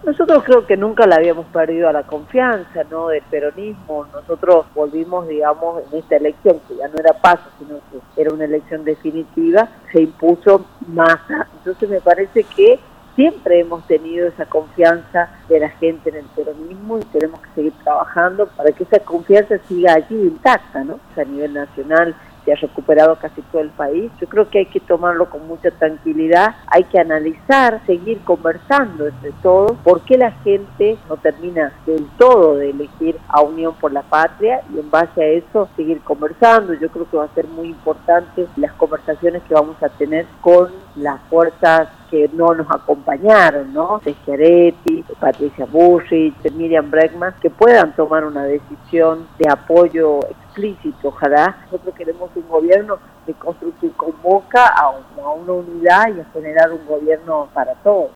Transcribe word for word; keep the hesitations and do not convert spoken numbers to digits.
Nosotros creo que nunca le habíamos perdido a la confianza, ¿no?, del peronismo. Nosotros volvimos, digamos, en esta elección, que ya no era paso, sino que era una elección definitiva, se impuso Massa. Entonces me parece que siempre hemos tenido esa confianza de la gente en el peronismo y tenemos que seguir trabajando para que esa confianza siga allí intacta, ¿no? A nivel nacional se ha recuperado casi todo el país. Yo creo que hay que tomarlo con mucha tranquilidad, hay que analizar, seguir conversando entre todos, por qué la gente no termina del todo de elegir a Unión por la Patria, y en base a eso seguir conversando. Yo creo que va a ser muy importante las conversaciones que vamos a tener con las fuerzas que no nos acompañaron, ¿no? De Schiaretti, de Patricia Bullrich, de Miriam Bregman, que puedan tomar una decisión de apoyo explícito. Ojalá. Nosotros queremos un gobierno de construcción, convoca a una, a una unidad y a generar un gobierno para todos.